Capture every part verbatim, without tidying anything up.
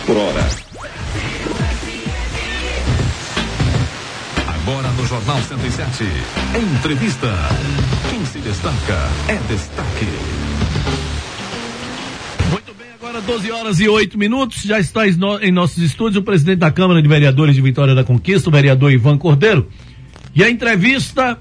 por hora. Agora no Jornal cento e sete, entrevista. Quem se destaca é destaque. Muito bem, agora doze horas e oito minutos, já está em nossos estúdios o presidente da Câmara de Vereadores de Vitória da Conquista, o vereador Ivan Cordeiro. E a entrevista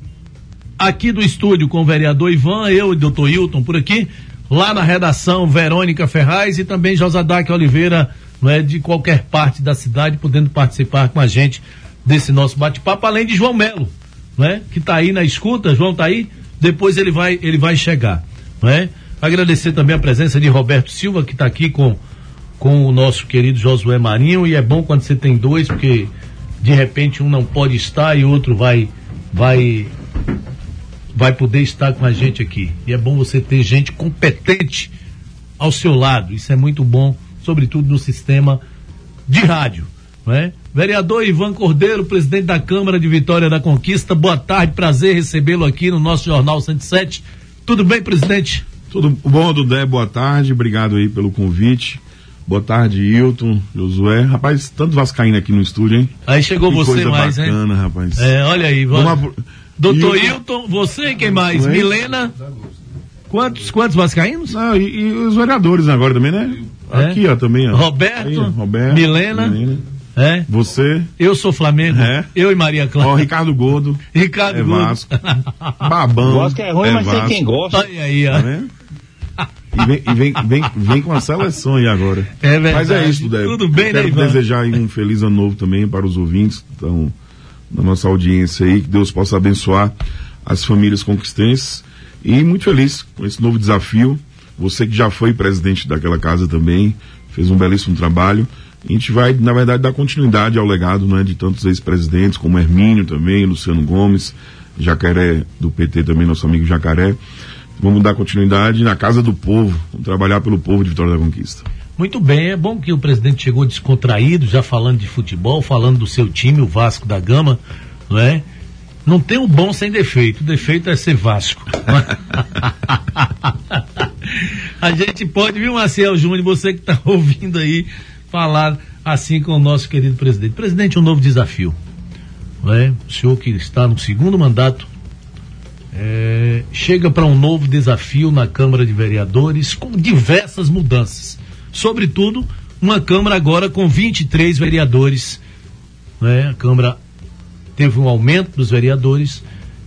aqui do estúdio com o vereador Ivan, eu e o doutor Hilton por aqui, lá na redação Verônica Ferraz e também Josadaque Oliveira, não é, de qualquer parte da cidade, podendo participar com a gente desse nosso bate-papo, além de João Melo, não é, que está aí na escuta. João está aí, depois ele vai, ele vai chegar, não é? Agradecer também a presença de Roberto Silva, que está aqui com, com o nosso querido Josué Marinho, e é bom quando você tem dois, porque de repente um não pode estar e outro vai, vai, vai poder estar com a gente aqui. E é bom você ter gente competente ao seu lado, isso é muito bom, sobretudo no sistema de rádio, não é? Vereador Ivan Cordeiro, presidente da Câmara de Vitória da Conquista, boa tarde, prazer recebê-lo aqui no nosso Jornal cento e sete. Tudo bem, presidente? Tudo bom, Dudé, boa tarde, obrigado aí pelo convite. Boa tarde, Hilton, Josué. Rapaz, tanto vascaíno aqui no estúdio, hein? Aí chegou que você coisa mais, bacana, hein? Rapaz. É, olha aí, vamos. Vamos a... Doutor Hilton, Hilton, você e quem mais? Não é? Milena? Quantos, quantos vascaínos? Não, e, e os vereadores agora também, né? É? Aqui, ó, também, ó. Roberto, aí, ó, Roberto Milena. Milena. É? Você. Eu sou Flamengo. É. Eu e Maria Clara. Ó, Ricardo Godo. Ricardo é Godo. Vasco. Babão. Gosto que é ruim, é mas Vasco. tem quem gosta. Olha aí, ó. Tá vendo? E vem, e vem, vem, vem com a seleção aí agora. É verdade. Mas é isso, Débora. Tudo bem, Quero né, Ivan? desejar aí um feliz ano novo também para os ouvintes que estão na nossa audiência aí, que Deus possa abençoar as famílias conquistenses. E muito feliz com esse novo desafio. Você que já foi presidente daquela casa também, fez um belíssimo trabalho. A gente vai, na verdade, dar continuidade ao legado, né, de tantos ex-presidentes, como Hermínio também, Luciano Gomes, Jacaré, do P T também, nosso amigo Jacaré. Vamos dar continuidade na Casa do Povo, vamos trabalhar pelo povo de Vitória da Conquista. Muito bem, é bom que o presidente chegou descontraído, já falando de futebol, falando do seu time, o Vasco da Gama, não é? Não tem o bom sem defeito, o defeito é ser Vasco. A gente pode, viu, Marcel Júnior, você que está ouvindo aí, falar assim com o nosso querido presidente. Presidente, um novo desafio, não é? O senhor que está no segundo mandato, É, chega para um novo desafio na Câmara de Vereadores com diversas mudanças, sobretudo uma Câmara agora com vinte e três vereadores, né? A Câmara teve um aumento dos vereadores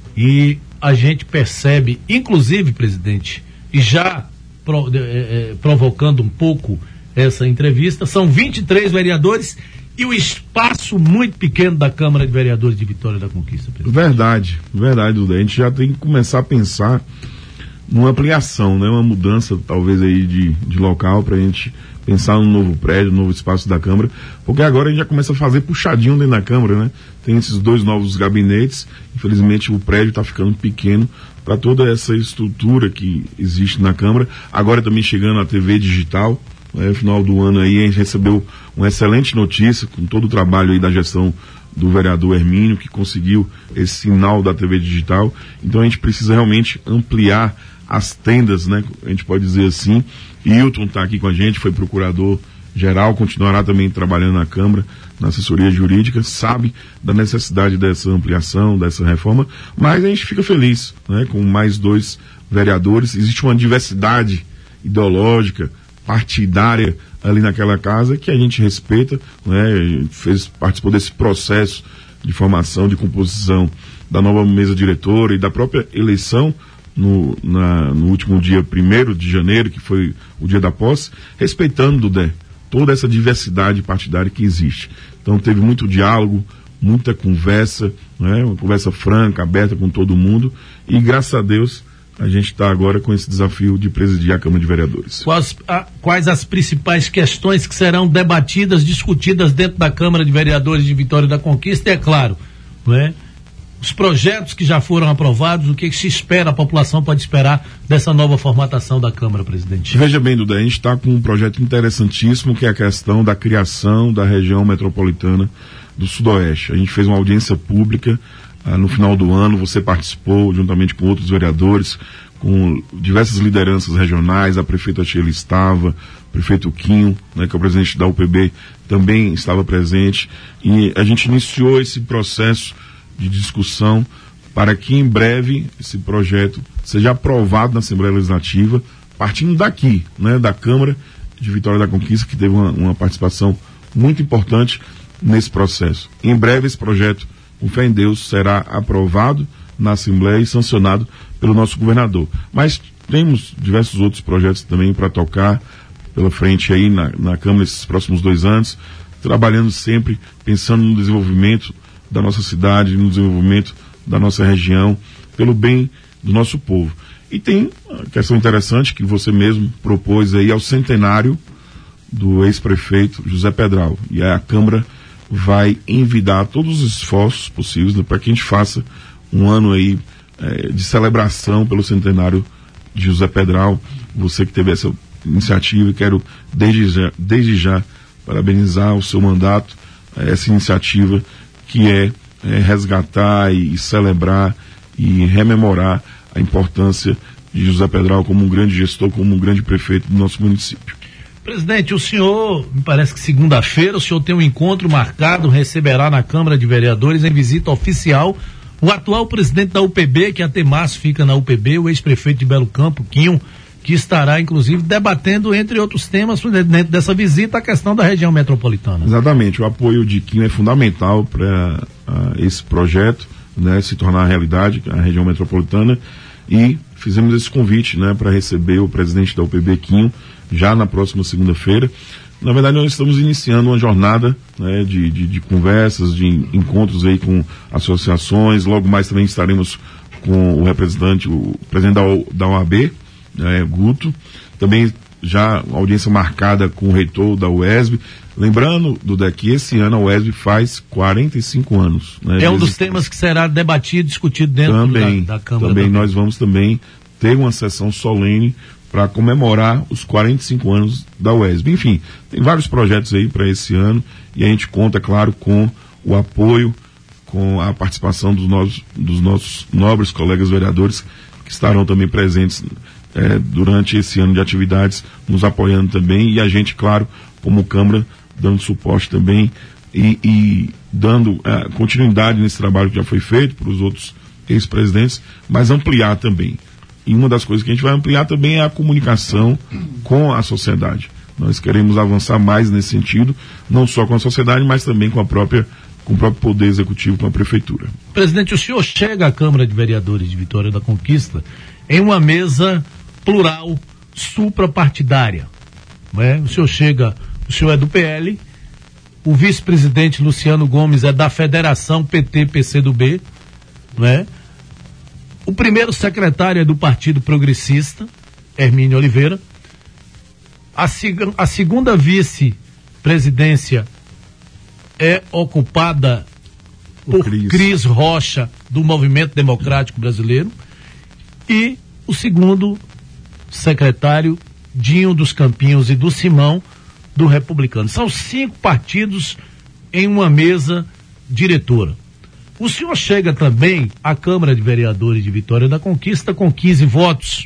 e a gente percebe, inclusive, presidente, e já pro, é, é, provocando um pouco essa entrevista, são vinte e três vereadores e o espaço muito pequeno da Câmara de Vereadores de Vitória da Conquista, presidente. Verdade, verdade, Duda. A gente já tem que começar a pensar numa ampliação, né? Uma mudança, talvez, aí de, de local, pra gente pensar num novo prédio, um novo espaço da Câmara, porque agora a gente já começa a fazer puxadinho dentro da Câmara, né? Tem esses dois novos gabinetes, infelizmente o prédio está ficando pequeno para toda essa estrutura que existe na Câmara. Agora também chegando a T V digital. No final do ano aí a gente recebeu uma excelente notícia com todo o trabalho aí da gestão do vereador Hermínio, que conseguiu esse sinal da T V digital. Então a gente precisa realmente ampliar as tendas, né? A gente pode dizer assim. Hilton está aqui com a gente, foi procurador geral, continuará também trabalhando na Câmara, na assessoria jurídica, sabe da necessidade dessa ampliação, dessa reforma, mas a gente fica feliz, né? Com mais dois vereadores. Existe uma diversidade ideológica, partidária ali naquela casa que a gente respeita, né? Fez, participou desse processo de formação, de composição da nova mesa diretora e da própria eleição no, na, no último dia primeiro de janeiro, que foi o dia da posse, respeitando, Dudé, toda essa diversidade partidária que existe. Então teve muito diálogo, muita conversa, né? Uma conversa franca, aberta com todo mundo, e graças a Deus a gente está agora com esse desafio de presidir a Câmara de Vereadores. Quais, a, quais as principais questões que serão debatidas, discutidas dentro da Câmara de Vereadores de Vitória da Conquista? E é claro, não é? Os projetos que já foram aprovados, o que, que se espera, a população pode esperar dessa nova formatação da Câmara, presidente? Veja bem, Duda, a gente está com um projeto interessantíssimo, que é a questão da criação da região metropolitana do Sudoeste. A gente fez uma audiência pública ah, no final do ano, você participou juntamente com outros vereadores, com diversas lideranças regionais, a prefeita Sheila estava, o prefeito Quinho, né, que é o presidente da U P B, também estava presente, e a gente iniciou esse processo de discussão para que em breve esse projeto seja aprovado na Assembleia Legislativa, partindo daqui, né, da Câmara de Vitória da Conquista, que teve uma, uma participação muito importante nesse processo. Em breve esse projeto, com fé em Deus, será aprovado na Assembleia e sancionado pelo nosso governador. Mas temos diversos outros projetos também para tocar pela frente aí na, na Câmara nesses próximos dois anos, trabalhando sempre, pensando no desenvolvimento da nossa cidade, no desenvolvimento da nossa região, pelo bem do nosso povo. E tem uma questão interessante que você mesmo propôs aí ao centenário do ex-prefeito José Pedral. E a Câmara vai envidar todos os esforços possíveis, né, para que a gente faça um ano aí eh, de celebração pelo centenário de José Pedral. Você que teve essa iniciativa, quero desde já, desde já parabenizar o seu mandato, eh, essa iniciativa que é, é resgatar e, e celebrar e rememorar a importância de José Pedral como um grande gestor, como um grande prefeito do nosso município. Presidente, o senhor, me parece que segunda-feira, o senhor tem um encontro marcado, receberá na Câmara de Vereadores, em visita oficial, o atual presidente da U P B, que até março fica na U P B, o ex-prefeito de Belo Campo, Quinho, que estará, inclusive, debatendo, entre outros temas, dentro dessa visita, a questão da região metropolitana. Exatamente, o apoio de Quinho é fundamental para uh, esse projeto, né, se tornar realidade, a região metropolitana, e fizemos esse convite, né, para receber o presidente da U P B, Quinho, já na próxima segunda-feira. Na verdade, nós estamos iniciando uma jornada, né, de, de, de conversas, de encontros aí com associações. Logo mais também estaremos com o representante, o presidente da, da O A B, né, Guto. Também já audiência marcada com o reitor da U E S B. Lembrando, Duda, que esse ano a U E S B faz quarenta e cinco anos. Né, é um dos temas que será debatido, discutido dentro também, da, da Câmara. Também, também nós vamos também ter uma sessão solene para comemorar os quarenta e cinco anos da U E S B. Enfim, tem vários projetos aí para esse ano e a gente conta, claro, com o apoio, com a participação dos nossos, dos nossos nobres colegas vereadores que estarão também presentes é, durante esse ano de atividades, nos apoiando também, e a gente, claro, como Câmara, dando suporte também e, e dando é, continuidade nesse trabalho que já foi feito para os outros ex-presidentes, mas ampliar também. E uma das coisas que a gente vai ampliar também é a comunicação com a sociedade. Nós queremos avançar mais nesse sentido, não só com a sociedade, mas também com a própria, com o próprio Poder Executivo, com a Prefeitura. Presidente, o senhor chega à Câmara de Vereadores de Vitória da Conquista em uma mesa plural, suprapartidária. Não é? O senhor chega, o senhor é do P L, o vice-presidente Luciano Gomes é da Federação P T P C do B, não é? O primeiro secretário é do Partido Progressista, Hermínio Oliveira. A, seg- a segunda vice-presidência é ocupada o por Cris. Cris Rocha, do Movimento Democrático Brasileiro. E o segundo secretário, Dinho dos Campinhos e do Simão, do Republicano. São cinco partidos em uma mesa diretora. O senhor chega também à Câmara de Vereadores de Vitória da Conquista com quinze votos,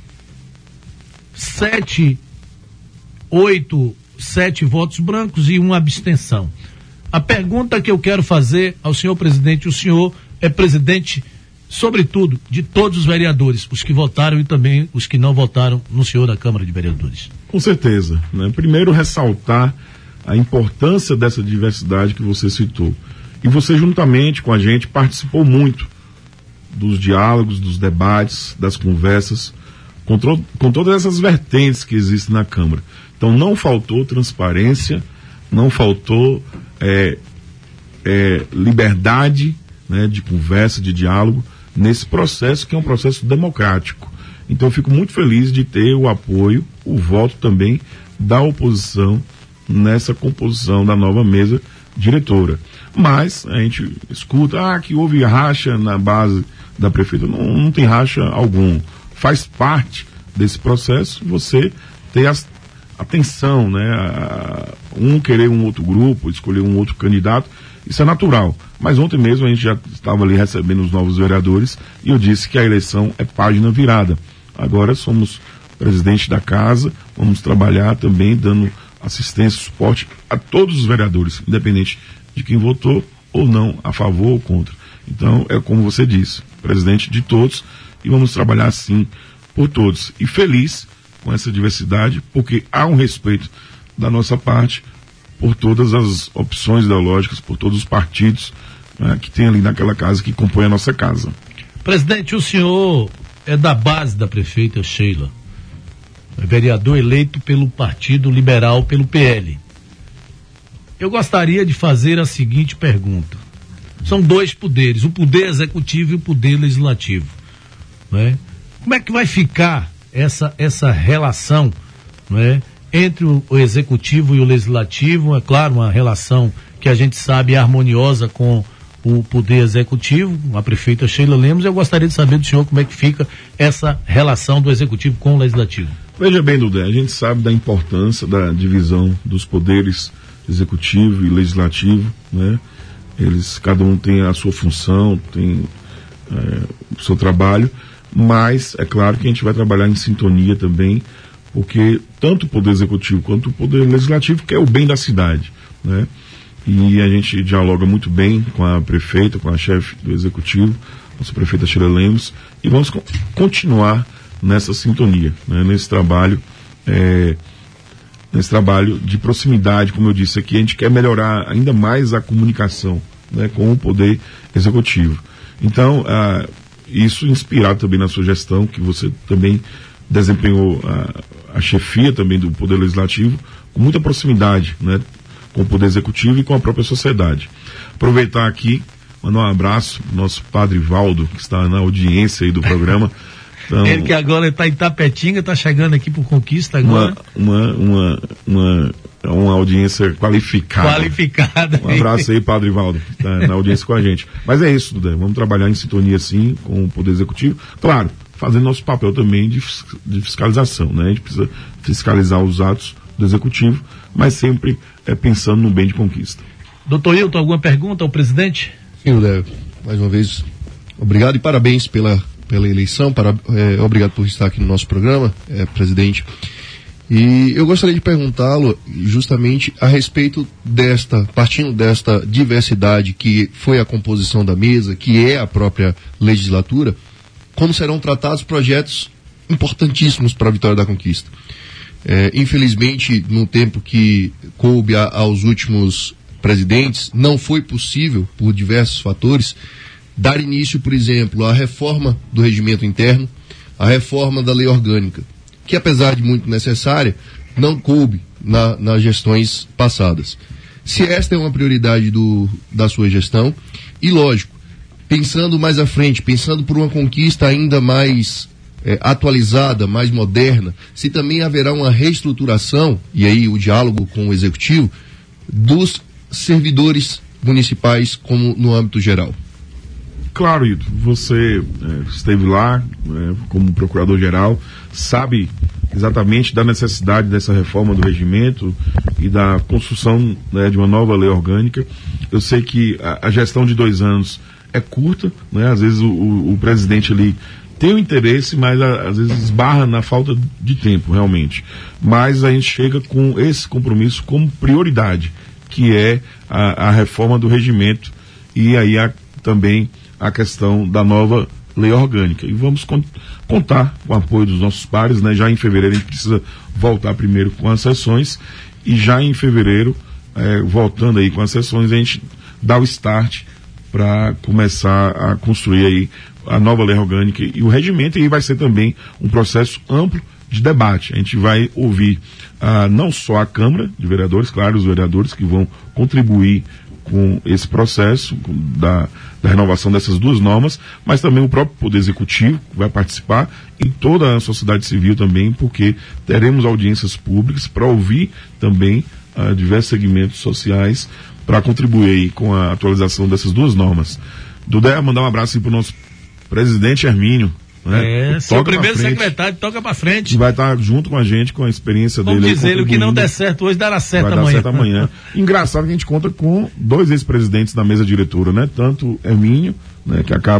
sete, oito, sete votos brancos e uma abstenção. A pergunta que eu quero fazer ao senhor presidente, o senhor é presidente, sobretudo, de todos os vereadores, os que votaram e também os que não votaram no senhor da Câmara de Vereadores. Com certeza, né? Primeiro, ressaltar a importância dessa diversidade que você citou. E você, juntamente com a gente, participou muito dos diálogos, dos debates, das conversas, com, tro- com todas essas vertentes que existem na Câmara. Então, não faltou transparência, não faltou é, é, liberdade, né, de conversa, de diálogo, nesse processo que é um processo democrático. Então, eu fico muito feliz de ter o apoio, o voto também da oposição nessa composição da nova mesa diretora. Mas a gente escuta, ah, que houve racha na base da prefeitura. Não, não tem racha algum. Faz parte desse processo você ter a atenção, né? A, um querer um outro grupo, escolher um outro candidato, isso é natural. Mas ontem mesmo a gente já estava ali recebendo os novos vereadores e eu disse que a eleição é página virada. Agora somos presidente da casa, vamos trabalhar também dando assistência, suporte a todos os vereadores, independente de quem votou ou não, a favor ou contra. Então, é como você disse, presidente de todos, e vamos trabalhar sim por todos. E feliz com essa diversidade, porque há um respeito da nossa parte por todas as opções ideológicas, por todos os partidos, né, que tem ali naquela casa, que compõe a nossa casa. Presidente, o senhor é da base da prefeita Sheila, é vereador eleito pelo Partido Liberal, pelo P L. Eu gostaria de fazer a seguinte pergunta. São dois poderes, o poder executivo e o poder legislativo, né? Como é que vai ficar essa, essa relação, né, entre o, o executivo e o legislativo? É claro, uma relação que a gente sabe é harmoniosa com o poder executivo, a prefeita Sheila Lemos. Eu gostaria de saber do senhor como é que fica essa relação do executivo com o legislativo. Veja bem, Dudé, a gente sabe da importância da divisão dos poderes executivo e legislativo, né? Eles, cada um tem a sua função, tem é, o seu trabalho, mas é claro que a gente vai trabalhar em sintonia também, porque tanto o poder executivo quanto o poder legislativo quer o bem da cidade, né? E a gente dialoga muito bem com a prefeita, com a chefe do executivo, nossa prefeita Sheila Lemos, e vamos co- continuar nessa sintonia, né? Nesse trabalho, é, nesse trabalho de proximidade, como eu disse aqui, a gente quer melhorar ainda mais a comunicação, né, com o poder executivo. Então, ah, isso inspirado também na sua gestão, que você também desempenhou a, a chefia também do poder legislativo, com muita proximidade, né, com o poder executivo e com a própria sociedade. Aproveitar aqui, mandar um abraço ao nosso padre Valdo, que está na audiência aí do programa. Então, ele que agora está em Tapetinga, está chegando aqui por Conquista agora. Uma, uma, uma, uma, uma audiência qualificada. Qualificada. Um abraço aí, Padre Valdo, que está na audiência com a gente. Mas é isso, Dudé. Vamos trabalhar em sintonia, sim, com o Poder Executivo. Claro, fazendo nosso papel também de, de fiscalização, né? A gente precisa fiscalizar os atos do Executivo, mas sempre é, pensando no bem de Conquista. Doutor Hilton, alguma pergunta ao presidente? Sim, Dudé. Mais uma vez, obrigado e parabéns pela pela eleição, para, é, obrigado por estar aqui no nosso programa, é, presidente. E eu gostaria de perguntá-lo justamente a respeito desta, partindo desta diversidade que foi a composição da mesa, que é a própria legislatura, como serão tratados projetos importantíssimos para a vitória da conquista. É, infelizmente, no tempo que coube a, aos últimos presidentes, não foi possível, por diversos fatores, dar início, por exemplo, à reforma do regimento interno, à reforma da lei orgânica, que apesar de muito necessária, não coube na, nas gestões passadas. Se esta é uma prioridade do, da sua gestão, e lógico, pensando mais à frente, pensando por uma conquista ainda mais é, atualizada, mais moderna, se também haverá uma reestruturação, e aí o diálogo com o executivo, dos servidores municipais como no âmbito geral. Claro, Ito, você é, esteve lá é, como procurador-geral, sabe exatamente da necessidade dessa reforma do regimento e da construção, né, de uma nova lei orgânica. Eu sei que a, a gestão de dois anos é curta, né? Às vezes o, o, o presidente ali tem o interesse, mas a, às vezes esbarra na falta de tempo, realmente. Mas a gente chega com esse compromisso como prioridade, que é a, a reforma do regimento e aí a, também a questão da nova lei orgânica. E vamos con- contar com o apoio dos nossos pares, né? Já em fevereiro a gente precisa voltar primeiro com as sessões e já em fevereiro, eh, voltando aí com as sessões, a gente dá o start para começar a construir aí a nova lei orgânica e o regimento, e aí vai ser também um processo amplo de debate. A gente vai ouvir ah, não só a Câmara de Vereadores, claro, os vereadores que vão contribuir com esse processo da, da renovação dessas duas normas, mas também o próprio Poder Executivo vai participar e toda a sociedade civil também, porque teremos audiências públicas para ouvir também uh, diversos segmentos sociais para contribuir aí com a atualização dessas duas normas. Dudé, mandar um abraço aí para o nosso presidente Hermínio. Né? É, seu primeiro secretário toca pra frente. Vai estar junto com a gente, com a experiência Vamos dele. Vamos dizer, o que não der certo hoje dará certo vai amanhã. Vai dar certo amanhã. Engraçado que a gente conta com dois ex-presidentes da mesa diretora, né? Tanto Hermínio, né, que acaba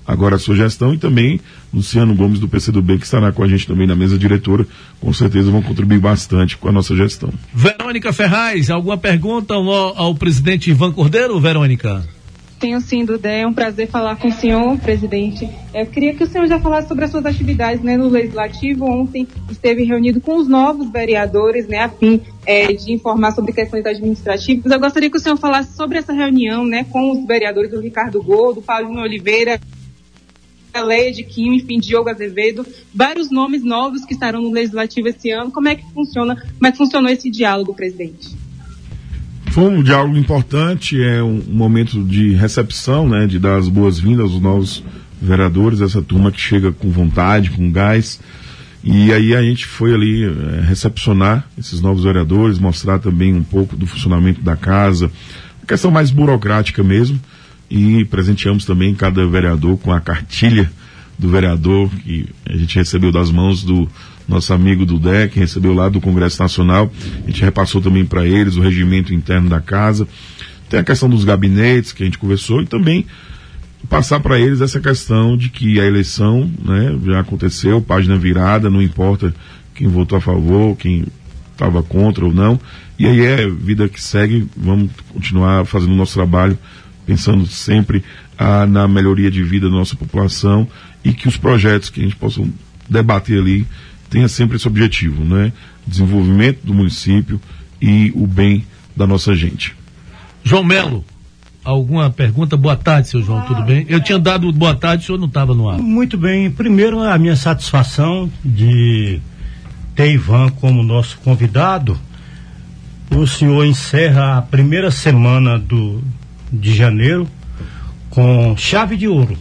agora a sua gestão, e também Luciano Gomes do P C do B, que estará com a gente também na mesa diretora, com certeza vão contribuir bastante com a nossa gestão. Verônica Ferraz, alguma pergunta ao, ao presidente Ivan Cordeiro, Verônica? Tenho sim, Dudé, é um prazer falar com o senhor, presidente. Eu queria que o senhor já falasse sobre as suas atividades, né, no Legislativo. Ontem esteve reunido com os novos vereadores, né, a fim é, de informar sobre questões administrativas. Eu gostaria que o senhor falasse sobre essa reunião, né, com os vereadores do Ricardo Gol, do Paulinho Oliveira, Leia de Kim, enfim, Diogo Azevedo, vários nomes novos que estarão no Legislativo esse ano. Como é que funciona, como é que funcionou esse diálogo, presidente? Foi um diálogo importante, é um momento de recepção, né, de dar as boas-vindas aos novos vereadores, essa turma que chega com vontade, com gás, e aí a gente foi ali é, recepcionar esses novos vereadores, mostrar também um pouco do funcionamento da casa, a questão mais burocrática mesmo, e presenteamos também cada vereador com a cartilha do vereador, que a gente recebeu das mãos do nosso amigo do D E C, recebeu lá do Congresso Nacional, a gente repassou também para eles o regimento interno da casa, tem a questão dos gabinetes que a gente conversou, e também passar para eles essa questão de que a eleição, né, já aconteceu, página virada, não importa quem votou a favor, quem estava contra ou não, e aí é vida que segue, vamos continuar fazendo o nosso trabalho, pensando sempre ah, na melhoria de vida da nossa população, e que os projetos que a gente possa debater ali tenha sempre esse objetivo, né? Desenvolvimento do município e o bem da nossa gente. João Melo, alguma pergunta? Boa tarde, seu João, tudo bem? Eu tinha dado boa tarde, o senhor não estava no ar. Muito bem. Primeiro, a minha satisfação de ter Ivan como nosso convidado. O senhor encerra a primeira semana do, de janeiro com chave de ouro.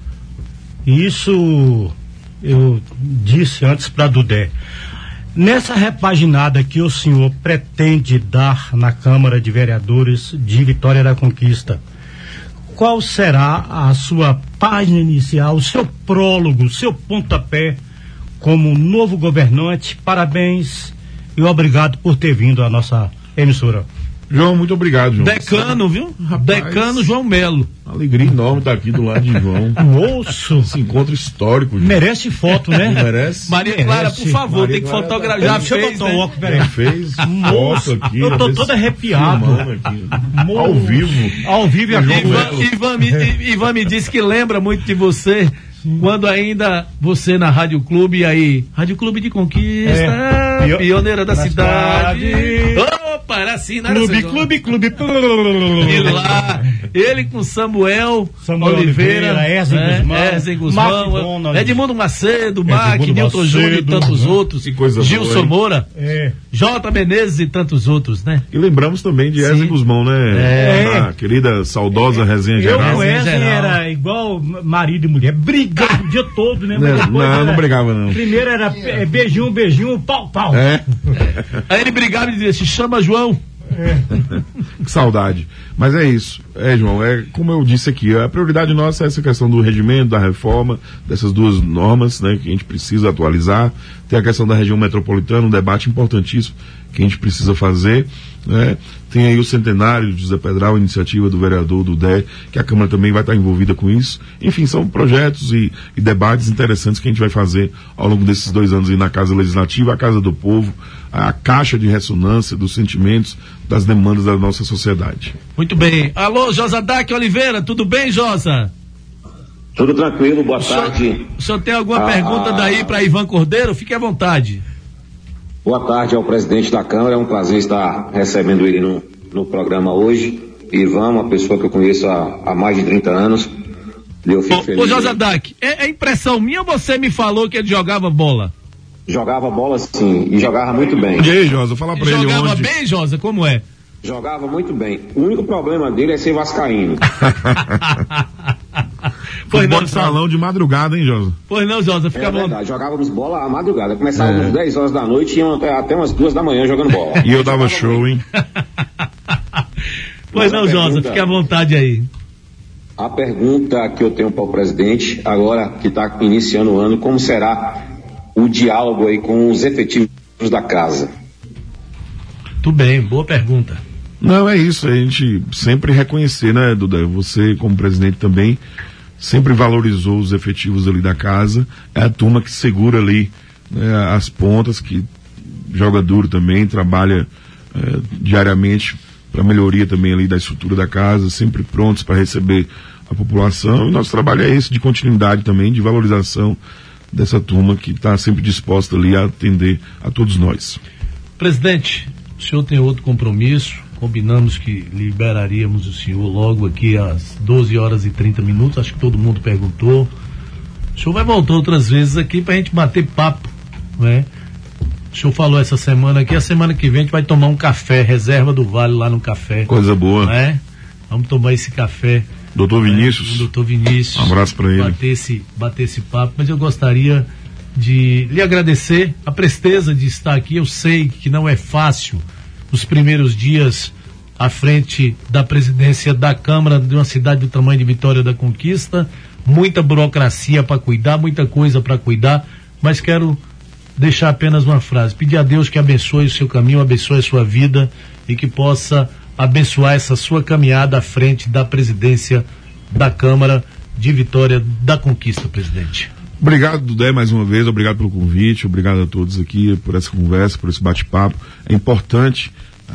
Isso eu disse antes para Dudé. Nessa repaginada que o senhor pretende dar na Câmara de Vereadores de Vitória da Conquista, qual será a sua página inicial, o seu prólogo, o seu pontapé como novo governante? Parabéns e obrigado por ter vindo à nossa emissora. João, muito obrigado, João. Decano, viu? Rapaz, Decano João Melo. Alegria enorme estar aqui do lado de João. Moço. Esse encontro histórico, João. Merece foto, né? Merece. Maria Merece. Clara, por favor, Maria tem que Clara fotografar. tá... Já Deixa fez, eu botar né? o óculos, peraí. Já fez Moço, foto aqui. eu tô fez todo arrepiado. aqui. Moço. Ao vivo. Ao vivo e a João Ivan, Melo. Ivan, me, Ivan me disse que lembra muito de você. Sim. Quando ainda você na Rádio Clube, e aí, Rádio Clube de Conquista, é, pio, pioneira da, da cidade. cidade. Opa, era assim, né? Clube, clube, clube, clube. E lá, ele com Samuel, Samuel Oliveira, Oliveira, Erzen né? Guzmão, Erzen Guzmão, Edmundo Macedo, Mac, Nilton Júnior e tantos outros, Gilson Moura, é. J. Menezes e tantos outros, né? E lembramos também de Erzen Guzmão, né? É. A querida, saudosa resenha Eu geral. Eu com Erzen era igual marido e mulher, brigava o dia todo, né? Não, não, era, não brigava, não. Primeiro era é, beijinho, beijinho, pau, pau. É. Aí ele brigava e dizia, se chama João. É. Que saudade. Mas é isso. É, João, é como eu disse aqui, a prioridade nossa é essa questão do regimento, da reforma, dessas duas normas, né, que a gente precisa atualizar. Tem a questão da região metropolitana, um debate importantíssimo que a gente precisa fazer, né? Tem aí o centenário de José Pedral, a iniciativa do vereador do D E C, que a Câmara também vai estar envolvida com isso. Enfim, são projetos e, e debates interessantes que a gente vai fazer ao longo desses dois anos aí na Casa Legislativa, a Casa do Povo, a caixa de ressonância dos sentimentos, das demandas da nossa sociedade. Muito bem. Alô, Josa Dac Oliveira, tudo bem, Josa? Tudo tranquilo, boa o tarde. Senhor, o senhor tem alguma ah, pergunta daí para Ivan Cordeiro? Fique à vontade. Boa tarde ao presidente da Câmara, é um prazer estar recebendo ele no, no programa hoje. Ivan, uma pessoa que eu conheço há, há mais de trinta anos. Eu fico ô, feliz. Ô, Josa Dac, é, é impressão minha ou você me falou que ele jogava bola? Jogava bola sim, e jogava muito bem. E aí, Josa, fala pra ele onde. Jogava bem, Josa, como é? Jogava muito bem. O único problema dele é ser vascaíno. Pois não, não, salão de madrugada, hein, Josa? Pois não, Josa, fica é bom. Verdade, jogávamos bola à madrugada. Começávamos é. às dez horas da noite e iam até, até umas duas da manhã jogando bola. E eu dava show, hein? Pois não, pergunta, Josa, fique à vontade aí. A pergunta que eu tenho para o presidente, agora que está iniciando o ano, como será o diálogo aí com os efetivos da casa? Tudo bem, boa pergunta. Não, é isso, a gente sempre reconhecer, né, Duda? Você, como presidente também, sempre valorizou os efetivos ali da casa, é a turma que segura ali, né, as pontas, que joga duro também, trabalha é, diariamente para melhoria também ali da estrutura da casa, sempre prontos para receber a população. E nosso trabalho é esse, de continuidade também, de valorização dessa turma que está sempre disposta ali a atender a todos nós. Presidente, o senhor tem outro compromisso, combinamos que liberaríamos o senhor logo aqui às doze horas e trinta minutos, acho que todo mundo perguntou. O senhor vai voltar outras vezes aqui para a gente bater papo, né? O senhor falou essa semana aqui, a semana que vem a gente vai tomar um café, reserva do Vale lá no café. Coisa boa. Né? Vamos tomar esse café. Doutor Vinícius. Né? Doutor Vinícius. Um abraço para ele. Bater esse, bater esse papo, mas eu gostaria de lhe agradecer a presteza de estar aqui. Eu sei que não é fácil os primeiros dias à frente da presidência da Câmara de uma cidade do tamanho de Vitória da Conquista, muita burocracia para cuidar, muita coisa para cuidar, mas quero deixar apenas uma frase, pedir a Deus que abençoe o seu caminho, abençoe a sua vida e que possa abençoar essa sua caminhada à frente da presidência da Câmara de Vitória da Conquista, presidente. Obrigado, Dudé, mais uma vez, obrigado pelo convite, obrigado a todos aqui por essa conversa, por esse bate-papo. É importante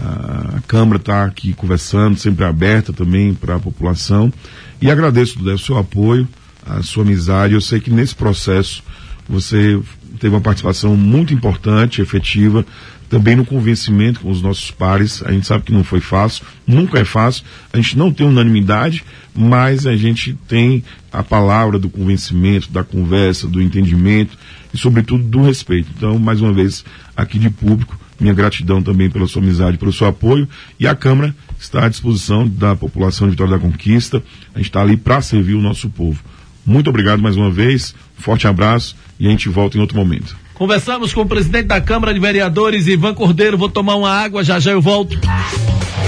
a Câmara estar aqui conversando, sempre aberta também para a população, e agradeço, Dudé, o seu apoio, a sua amizade. Eu sei que nesse processo você teve uma participação muito importante, efetiva, também no convencimento com os nossos pares. A gente sabe que não foi fácil, nunca é fácil, a gente não tem unanimidade, mas a gente tem a palavra do convencimento, da conversa, do entendimento e, sobretudo, do respeito. Então, mais uma vez, aqui de público, minha gratidão também pela sua amizade, pelo seu apoio, e a Câmara está à disposição da população de Vitória da Conquista. A gente está ali para servir o nosso povo. Muito obrigado mais uma vez, forte abraço e a gente volta em outro momento. Conversamos com o presidente da Câmara de Vereadores, Ivan Cordeiro. Vou tomar uma água, já já eu volto.